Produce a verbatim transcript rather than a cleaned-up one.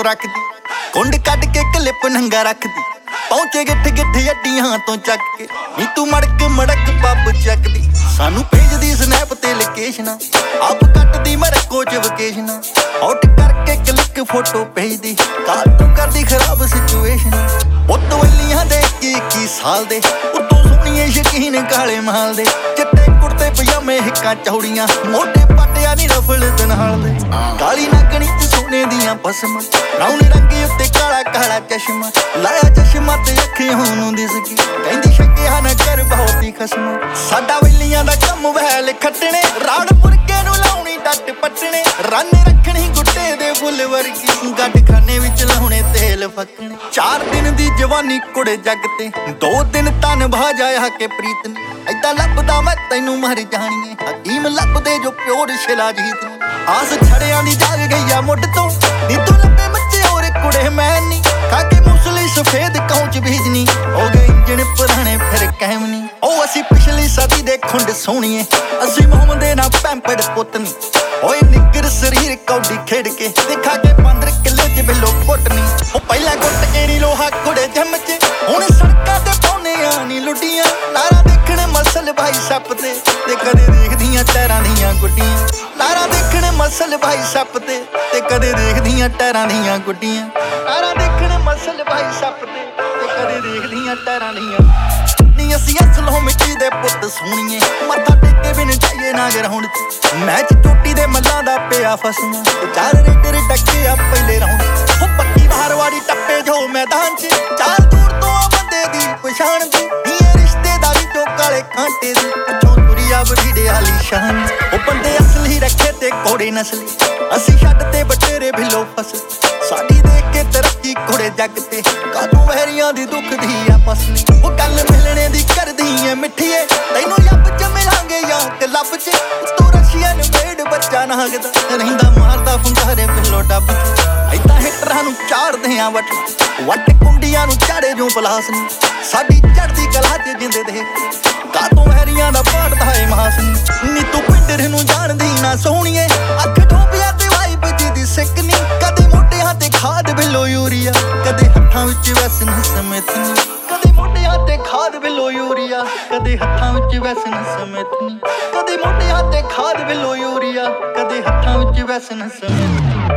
photo रखदी कुंड cut के clip नंगा रखदी पहुंचे गिठ गिठ अड्डियां तो चक के नी तू मड़क मड़क पब चकदी सानू भेजदी स्नैप ते लोकेशना आप कटदी मरको च वकेशना आउट करके क्लिक फोटो भेजदी काल तू करदी खराब सिचुएशन उत्तो वलियां दे इक्की साल दे उत्तों सोहणिए यकीन काले माल दे चिट्टे कुर्ते पजामे हिक्कां चौड़ियां मोटे पट्टिया नी रफल दे नाल दे काली नागणी च सोने दियां पसमां ब्राउन रंगी उत्ते काला काला चश्मा लाया चश्मा ते अखियां नूं दिसगी कहंदी शक्किया ना कर बहुत ही खसमा साडा वलियां दा कम वैल खट्टणे राड़ मुर्गे नूं लाउणी डट पट्टणे रन रखणी गुट्टे दे फुੱਲ वर्गी गड्ड खाने विच लाउणे तेल फक्कणे चार दिन दी जवानी कुड़े जग ते दो दिन तन भा जाया के प्रीत ने ऐदा लभदा मैं तैनू मर जाणीए हकीम लभदे जो प्योर शिलाजीत ने आस छड़ियां दी जाग गई आ मुੱਢ ਤੋਂ नी तू लभे मच्चे और कुड़े मैं नी खाके मूसली सफेद कौंच भेजनी हो गए इंजन पुराने फिर कहम नी ओ असी पिछली सदी दे खुंड सोहणीए असी मोहम्मद ना पैंपड़ पुੱਤ नी ओए निगर शरीर कौडी खेड़ के दिखा के पंद्र किले च बिलो घुटनी ओ पहला घुट के नी लोहा कुड़े जम च हुण सड़कां ते पाउने आ नी लुटियां लारा देखण मसल भाई सप ते ते कदे देखदियां टैरां दियां गुड्डियां लारा देखण मसल भाई सप ते ते कदे देखदियां टैरां दियां गुड्डियां लारा देखण मसल भाई सप ते ते कदे देखदियां टैरां दियां नी असी असलों मिट्टी दे पुੱਤ सोहणीए मत्था टेके बिन जाइए ना ग्राउंड च मैच टोटी दे मल्लां दा पिया फसमा चार रेडर डके आ पहले राउंड ओ पक्की बाहरवाड़ी टप्पे जो मैदान च चार दूर तो आ बंदे दी पछाण दी नी रिश्तेदारी चो काले कांटे दी अचों तुरिया बरीडे आली शान ओ बंदे असली रखे ते कोड़े नसली असी छड्ड ते बटेरे भिलो फस साडी देख के तरक्की कुड़े जग ते कातों वहरियां दी दुख दी आपस नी ओ गल मिलने दी करदी ऐ मिठीए तैनू लब च मिलांगे या क्लब च तू रशियन मेड बच्चा नागदा रहिंदा मारदा फुंकारे बिलो डब ऐदा हिटरां नू चाड़दे आ वट वट कुंडियां नू चाड़े जो पलास नी साडी चढ़दी कला च जिंदे देख कातों वहरियां दा पाड़दा है मास नी नी तू पिंडर नू जाणदी ना सोहणीए अख ठोपिया ते वाइब दी सिक नी कदे मोटियां ते खाद बिलो यूरिया कदे हत्थां विच वैसन समैत नी कदे मोटियां ते खाद बिलो यूरिया कदे हत्थां विच वैसन समैत नी कदे मोटियां ते खाद बिलो यूरिया कदे हत्थां विच वैसन समैत